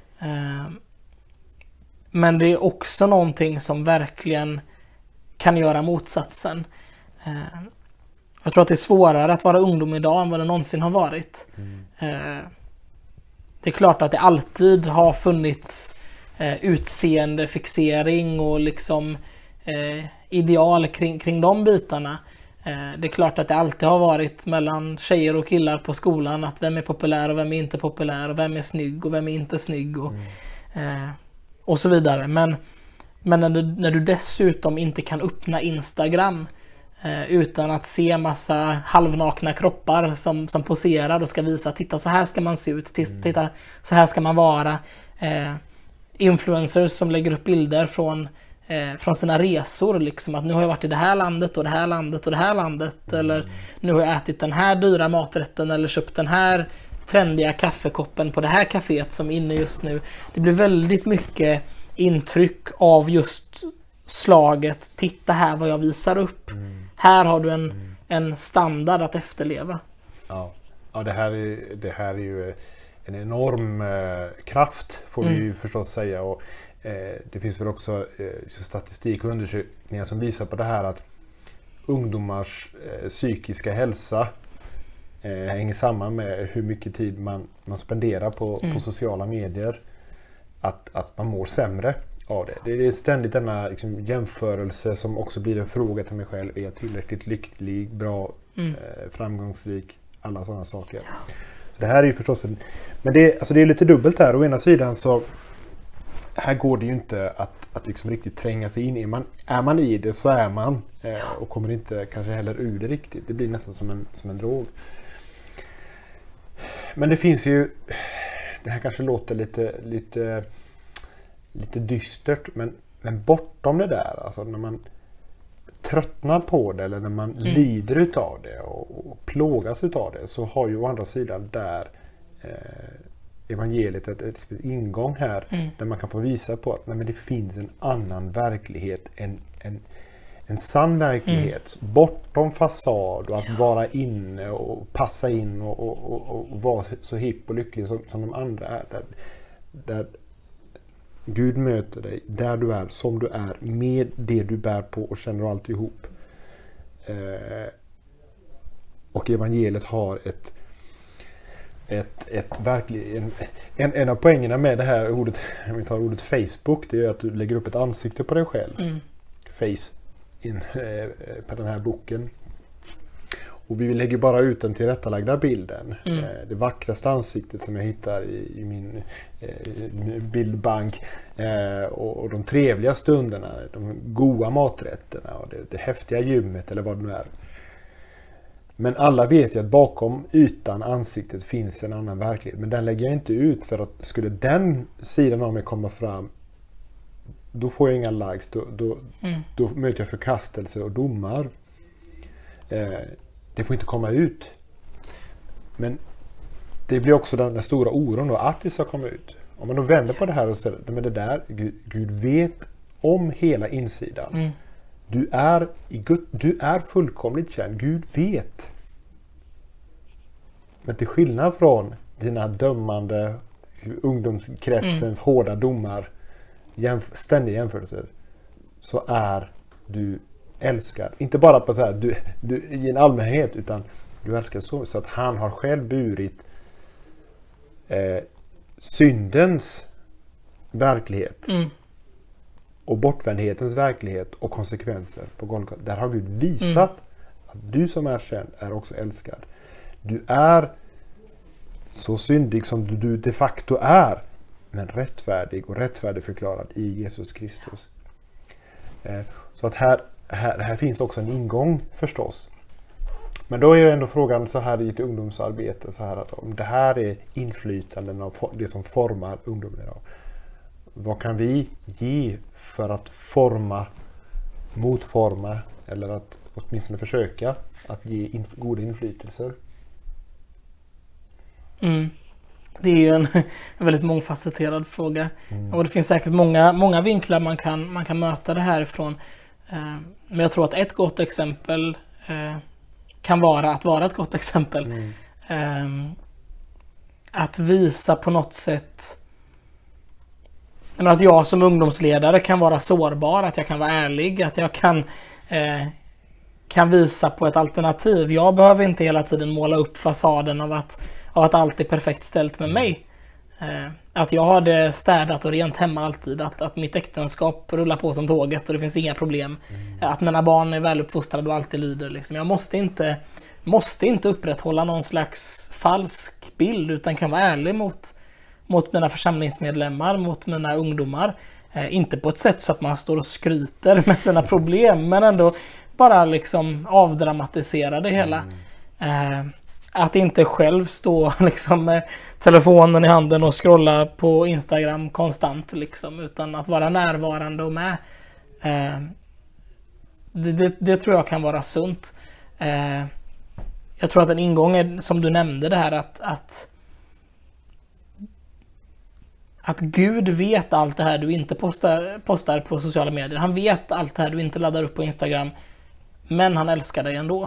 Men det är också någonting som verkligen kan göra motsatsen. Jag tror att det är svårare att vara ungdom idag än vad det någonsin har varit. Det är klart att det alltid har funnits utseendefixering och liksom ideal kring de bitarna. Det är klart att det alltid har varit mellan tjejer och killar på skolan att vem är populär och vem är inte populär och vem är snygg och vem är inte snygg och så vidare. Men när du dessutom inte kan öppna Instagram utan att se massa halvnakna kroppar som poserar och ska visa, titta så här ska man se ut, titta så här ska man vara. Influencers som lägger upp bilder från från sina resor liksom, att nu har jag varit i det här landet och det här landet och det här landet, eller nu har jag ätit den här dyra maträtten eller köpt den här trendiga kaffekoppen på det här kaféet som är inne just nu. Det blir väldigt mycket intryck av just slaget, titta här vad jag visar upp. Här har du en standard att efterleva. Ja, det här är ju en enorm kraft får vi ju förstås säga, och det finns väl också statistik och undersökningar som visar på det här att ungdomars psykiska hälsa hänger samman med hur mycket tid man spenderar på sociala medier, att man mår sämre av det. Det är ständigt denna liksom, jämförelse som också blir en fråga till mig själv. Är jag tillräckligt lycklig, bra, framgångsrik, alla sådana saker. Så det här är ju förstås men det är lite dubbelt här. Å ena sidan så här går det ju inte att liksom riktigt tränga sig in i. Är man i det så är man och kommer inte kanske heller ur det riktigt. Det blir nästan som en drog. Men det finns ju, det här kanske låter lite dystert, men bortom det där, alltså när man tröttnar på det eller när man lider utav det och plågas utav det, så har ju å andra sidan där evangeliet ett ingång här där man kan få visa på att men det finns en annan verklighet, en sann verklighet bortom fasad, och att vara inne och passa in och vara så hipp och lycklig som de andra är, där Gud möter dig där du är, som du är, med det du bär på och känner alltihop. Och evangeliet har en av poängerna med det här ordet, om vi tar ordet Facebook, det är att du lägger upp ett ansikte på dig själv. Face på den här boken. Och vi lägger bara ut den tillrättalagda bilden. Det vackraste ansiktet som jag hittar i min bildbank. Och de trevliga stunderna, de goda maträtterna och det häftiga gymmet eller vad det nu är. Men alla vet ju att bakom ytan, ansiktet, finns en annan verklighet. Men den lägger jag inte ut, för att skulle den sidan av mig komma fram, då får jag inga likes. Då möter jag förkastelse och domar. Det får inte komma ut. Men det blir också den stora oron då, att det ska komma ut. Om man då vänder på det här och säger, men det där, Gud vet om hela insidan. Du är fullkomligt känd. Gud vet. Men till skillnad från dina dömande ungdomskretsens hårda domar, ständiga jämförelser, så är du älskad. Inte bara på så här, du i en allmänhet, utan du älskar så att han har själv burit syndens verklighet och bortvändhetens verklighet och konsekvenser på Golgata. Där har Gud visat att du som är känd är också älskad. Du är så syndig som du de facto är, men rättfärdig och rättfärdigförklarad i Jesus Kristus. Så att här finns också en ingång förstås. Men då är ju ändå frågan så här i ett ungdomsarbete, så här att om det här är inflytanden av det som formar ungdomen idag, vad kan vi ge för att motforma eller att åtminstone försöka att ge goda inflytelser? Det är ju en väldigt mångfacetterad fråga. Och det finns säkert många vinklar man kan möta det här ifrån. Men jag tror att ett gott exempel kan vara ett gott exempel. Att visa på något sätt att jag som ungdomsledare kan vara sårbar, att jag kan vara ärlig, att jag kan visa på ett alternativ. Jag behöver inte hela tiden måla upp fasaden av att allt är perfekt ställt med mig. Att jag har det städat och rent hemma alltid. Att mitt äktenskap rullar på som tåget och det finns inga problem. Att mina barn är väluppfostrade och alltid lyder. Liksom. Jag måste inte upprätthålla någon slags falsk bild, utan kan vara ärlig mot mina församlingsmedlemmar, mot mina ungdomar. Inte på ett sätt så att man står och skryter med sina problem, men ändå bara liksom avdramatisera det hela. Att inte själv stå liksom med telefonen i handen och scrolla på Instagram konstant liksom, utan att vara närvarande och med. Det tror jag kan vara sunt. Jag tror att en ingång är, som du nämnde, det här att Gud vet allt det här du inte postar på sociala medier. Han vet allt det här du inte laddar upp på Instagram. Men han älskar dig ändå.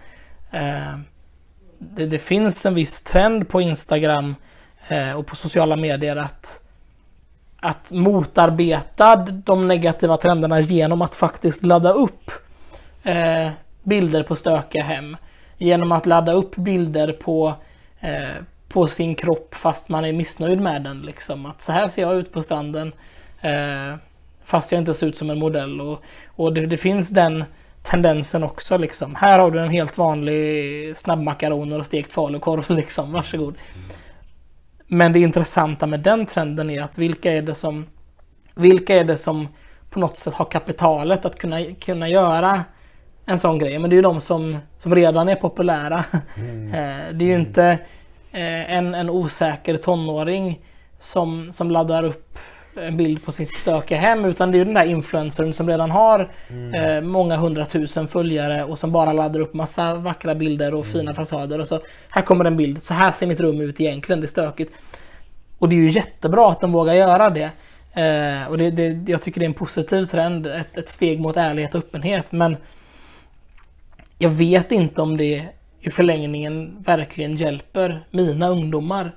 Det finns en viss trend på Instagram och på sociala medier att motarbeta de negativa trenderna genom att faktiskt ladda upp bilder på stökiga hem. Genom att ladda upp bilder på sin kropp fast man är missnöjd med den. Liksom. Att så här ser jag ut på stranden fast jag inte ser ut som en modell. Och det finns den tendensen också. Liksom. Här har du en helt vanlig snabbmakaroner och stekt falukorv. Liksom. Varsågod. Men det intressanta med den trenden är att vilka är det som på något sätt har kapitalet att kunna göra en sån grej. Men det är ju de som redan är populära. Det är ju inte en osäker tonåring som laddar upp en bild på sin stökiga hem, utan det är ju den där influencern som redan har många 100 000 följare och som bara laddar upp massa vackra bilder och fina fasader och så här kommer en bild, så här ser mitt rum ut egentligen, det är stökigt. Och det är ju jättebra att de vågar göra det. Och jag tycker det är en positiv trend, ett steg mot ärlighet och öppenhet, men jag vet inte om det i förlängningen verkligen hjälper mina ungdomar.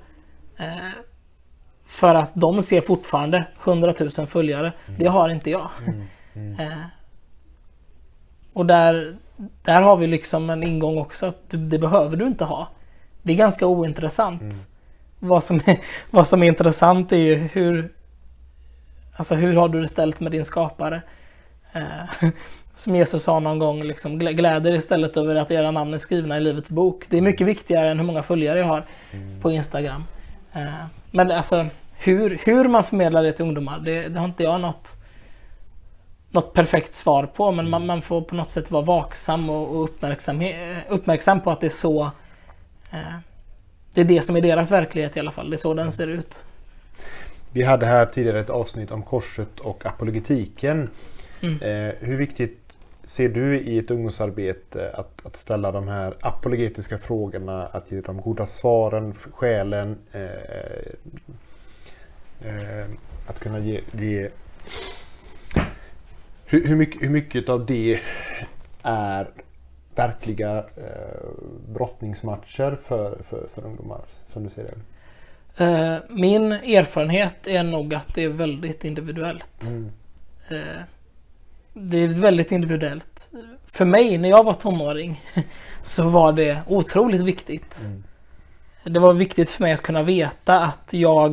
För att de ser fortfarande 100 000 följare. Det har inte jag. Och där har vi liksom en ingång också. Att det behöver du inte ha. Det är ganska ointressant. Vad som är intressant är ju hur har du det ställt med din skapare? Som Jesus sa någon gång, liksom, gläder istället över att era namn är skrivna i livets bok. Det är mycket viktigare än hur många följare jag har på Instagram. Men alltså, hur man förmedlar det till ungdomar, det har inte jag något perfekt svar på. Men man får på något sätt vara vaksam och uppmärksam på att det är så. Det är det som är deras verklighet i alla fall. Det är så den ser ut. Vi hade här tidigare ett avsnitt om korset och apologetiken. Hur viktigt ser du i ett ungdomsarbete att ställa de här apologetiska frågorna, att ge de goda svaren, skälen, att kunna ge hur mycket av det är verkliga brottningsmatcher för ungdomar, som du ser det? Min erfarenhet är nog att det är väldigt individuellt. Det är väldigt individuellt. För mig, när jag var tonåring, så var det otroligt viktigt. Det var viktigt för mig att kunna veta att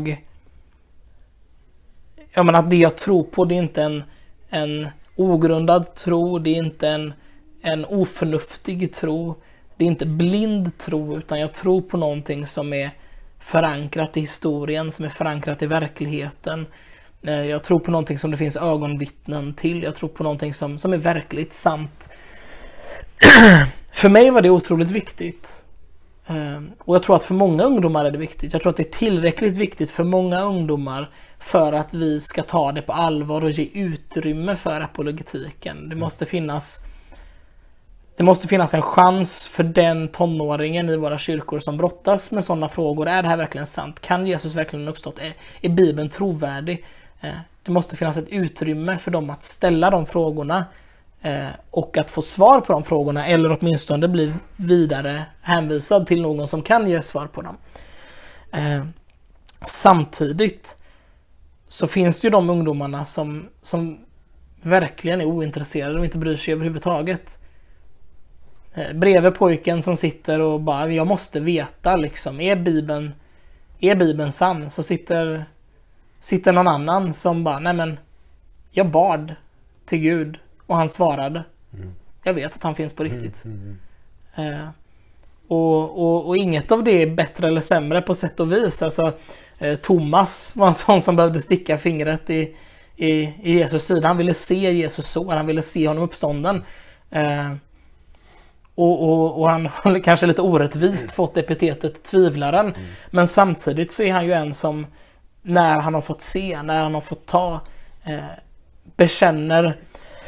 att det jag tror på, det är inte en ogrundad tro, det är inte en oförnuftig tro, det är inte blind tro, utan jag tror på någonting som är förankrat i historien, som är förankrat i verkligheten. Jag tror på någonting som det finns ögonvittnen till. Jag tror på någonting som är verkligt sant. För mig var det otroligt viktigt. Och jag tror att för många ungdomar är det viktigt. Jag tror att det är tillräckligt viktigt för många ungdomar för att vi ska ta det på allvar och ge utrymme för apologetiken. Det måste finnas en chans för den tonåringen i våra kyrkor som brottas med sådana frågor. Är det här verkligen sant? Kan Jesus verkligen ha uppstått? Är Bibeln trovärdig? Det måste finnas ett utrymme för dem att ställa de frågorna och att få svar på de frågorna, eller åtminstone bli vidare hänvisad till någon som kan ge svar på dem. Samtidigt så finns det ju de ungdomarna som verkligen är ointresserade och inte bryr sig överhuvudtaget. Bredvid pojken som sitter och bara, jag måste veta liksom, är Bibeln sann? Så sitter någon annan som bara, nej men jag bad till Gud och han svarade. Jag vet att han finns på riktigt. Och inget av det är bättre eller sämre på sätt och vis. Alltså, Thomas var en sån som behövde sticka fingret i Jesus sida. Han ville se Jesus så, han ville se honom uppstånden. Och han har kanske lite orättvist fått epitetet tvivlaren. Men samtidigt så är han ju en som, när han har fått se, när han har fått ta, bekänner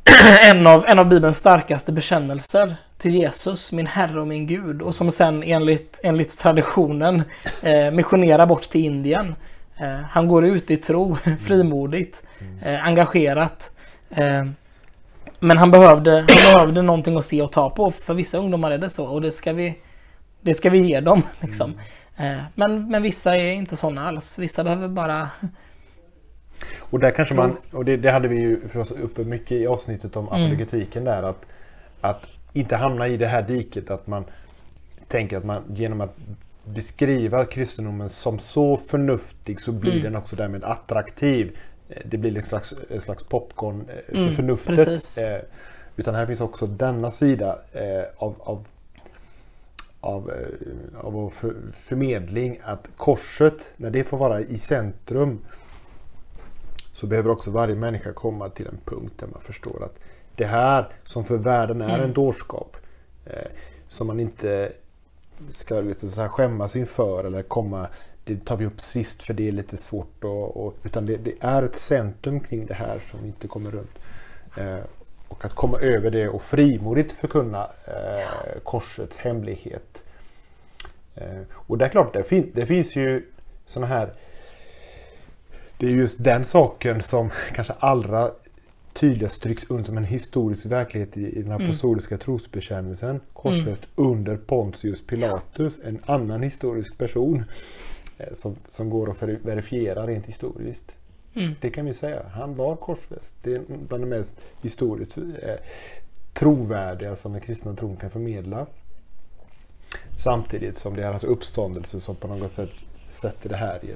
en av Bibelns starkaste bekännelser till Jesus, min Herre och min Gud, och som sen enligt traditionen missionerar bort till Indien. Han går ut i tro, frimodigt, engagerat. Men han behövde någonting att se och ta på. För vissa ungdomar är det så, och det ska vi ge dem. Liksom. Men vissa är inte sådana alls. Vissa behöver bara... Och där kanske man, och det hade vi ju för oss uppe mycket i avsnittet om apologetiken där, att inte hamna i det här diket att man tänker att man genom att beskriva kristendomen som så förnuftig så blir den också därmed attraktiv. Det blir en slags popcorn för förnuftet. Utan här finns också denna sida av förmedling, att korset, när det får vara i centrum, så behöver också varje människa komma till en punkt där man förstår att det här som för världen är en dårskap, som man inte ska så här skämmas inför eller komma, det tar vi upp sist för det är lite svårt, utan det är ett centrum kring det här som inte kommer runt. Och att komma över det och frimodigt förkunna korsets hemlighet. Och det är klart, det finns ju såna här, det är just den saken som kanske allra tydligast stryks under som en historisk verklighet i den apostoliska trosbekännelsen. Korsfäst under Pontius Pilatus, en annan historisk person som går att verifiera rent historiskt. Det kan vi säga. Han var korsfäst. Det är bland det mest historiskt trovärdiga som den kristna tron kan förmedla. Samtidigt som det är hans uppståndelse som på något sätt sätter det här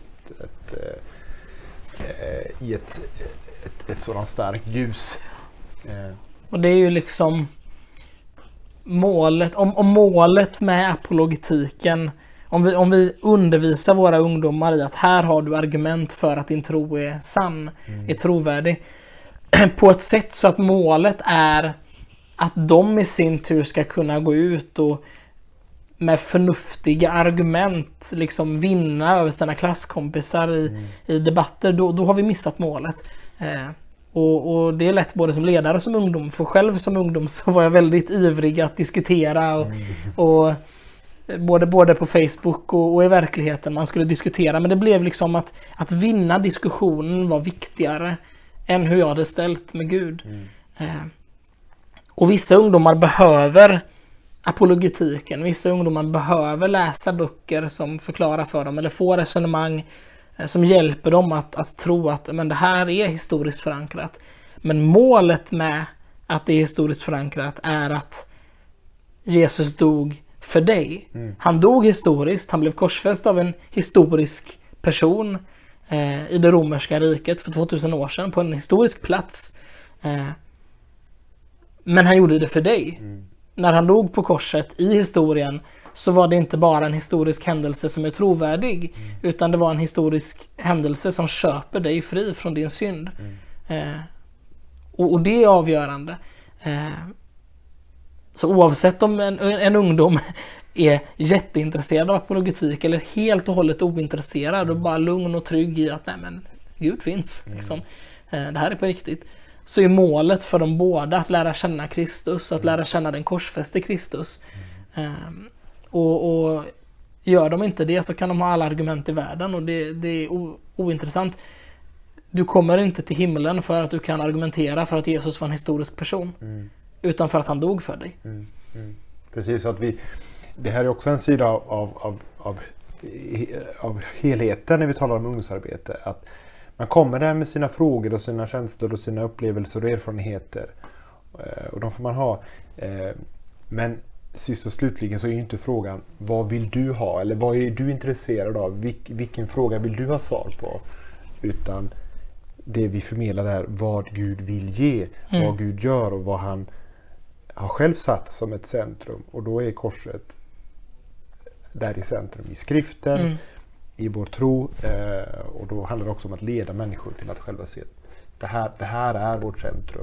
i ett sådant starkt ljus. Och det är ju liksom målet, om målet med apologetiken, om vi undervisar våra ungdomar i att här har du argument för att din tro är sann, är trovärdig, på ett sätt så att målet är att de i sin tur ska kunna gå ut och med förnuftiga argument liksom vinna över sina klasskompisar i debatter, då har vi missat målet. Och det är lätt både som ledare och som ungdom. För själv som ungdom så var jag väldigt ivrig att diskutera och både på Facebook och i verkligheten man skulle diskutera. Men det blev liksom att vinna diskussionen var viktigare än hur jag hade ställt med Gud. Och vissa ungdomar behöver apologetiken. Vissa ungdomar behöver läsa böcker som förklarar för dem eller få resonemang som hjälper dem att tro att men det här är historiskt förankrat. Men målet med att det är historiskt förankrat är att Jesus dog för dig. Han dog historiskt. Han blev korsfäst av en historisk person i det romerska riket för 2000 år sedan på en historisk plats. Men han gjorde det för dig. När han dog på korset i historien så var det inte bara en historisk händelse som är trovärdig, utan det var en historisk händelse som köper dig fri från din synd. Och det är avgörande. Så oavsett om en ungdom är jätteintresserad av apologetik eller helt och hållet ointresserad och bara lugn och trygg i att nej men Gud finns, liksom. Det här är på riktigt, så är målet för dem båda att lära känna Kristus och att lära känna den korsfäste Kristus. Och gör de inte det så kan de ha alla argument i världen och det är ointressant. Du kommer inte till himlen för att du kan argumentera för att Jesus var en historisk person, utan för att han dog för dig. Precis, att det här är också en sida av helheten när vi talar om ungdomsarbete, att man kommer där med sina frågor och sina känslor och sina upplevelser och erfarenheter, och de får man ha, men sist och slutligen så är ju inte frågan vad vill du ha eller vad är du intresserad av, vilken fråga vill du ha svar på, utan det vi förmedlar är vad Gud vill ge, vad Gud gör och vad han har själv satt som ett centrum, och då är korset där i centrum i skriften, i vår tro, och då handlar det också om att leda människor till att själva se att det här är vårt centrum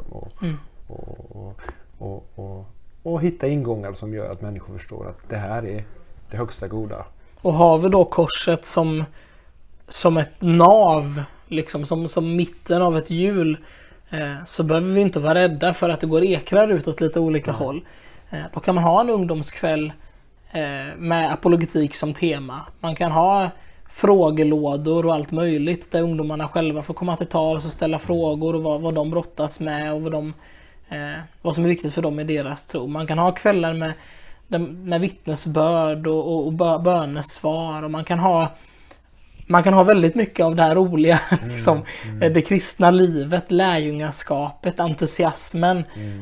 och hitta ingångar som gör att människor förstår att det här är det högsta goda. Och har vi då korset som ett nav, liksom som mitten av ett hjul, så behöver vi inte vara rädda för att det går ekrar ut åt lite olika håll. Då kan man ha en ungdomskväll med apologetik som tema. Man kan ha frågelådor och allt möjligt där ungdomarna själva får komma till tals och ställa frågor och vad de brottas med och vad som är viktigt för dem i deras tro. Man kan ha kvällar med vittnesbörd och bönesvar, och man kan ha väldigt mycket av det här roliga, liksom, det kristna livet, lärjungaskapet, entusiasmen.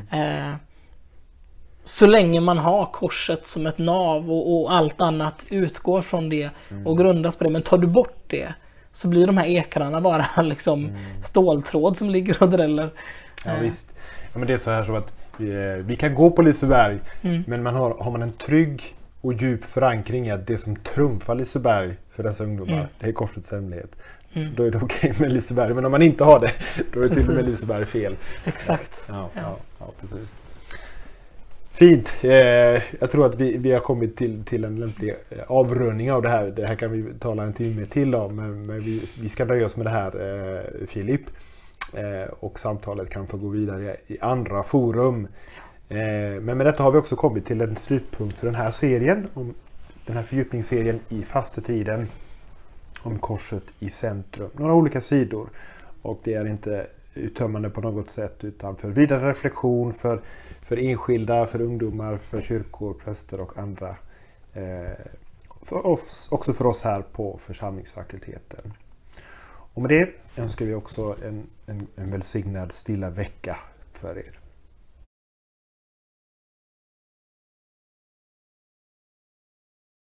Så länge man har korset som ett nav och allt annat utgår från det och grundas på det. Men tar du bort det så blir de här ekrarna bara liksom ståltråd som ligger och dräller. Ja, visst. Ja, men det är så här så att vi kan gå på Liseberg, men har man en trygg och djup förankring i att det som trumfar Liseberg för dessa ungdomar, det är korsets hemlighet. Då är det okej med Liseberg. Men om man inte har det, då är det till och med Liseberg fel. Exakt. Ja, precis. Fint. Jag tror att vi har kommit till en lämplig avrundning av det här. Det här kan vi tala en timme till om, men vi ska nöja oss med det här, Filip. Och samtalet kan få gå vidare i andra forum. Men med detta har vi också kommit till en slutpunkt för den här serien, om den här fördjupningsserien i fastetiden, om korset i centrum. Några olika sidor, och det är inte uttömmande på något sätt, utan för vidare reflektion för enskilda, för ungdomar, för kyrkor, präster och andra. För oss, också för oss här på församlingsfakulteten. Och med det önskar vi också en välsignad stilla vecka för er.